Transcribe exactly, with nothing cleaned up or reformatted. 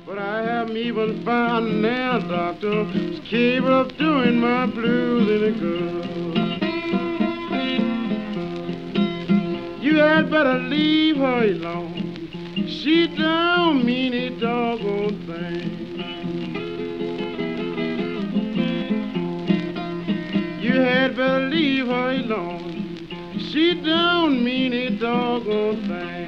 But I haven't even found now, doctor, who's capable of doing my blues any good. You had better leave her alone. She don't mean a doggone thing. You had better leave her alone. She don't mean a doggone thing.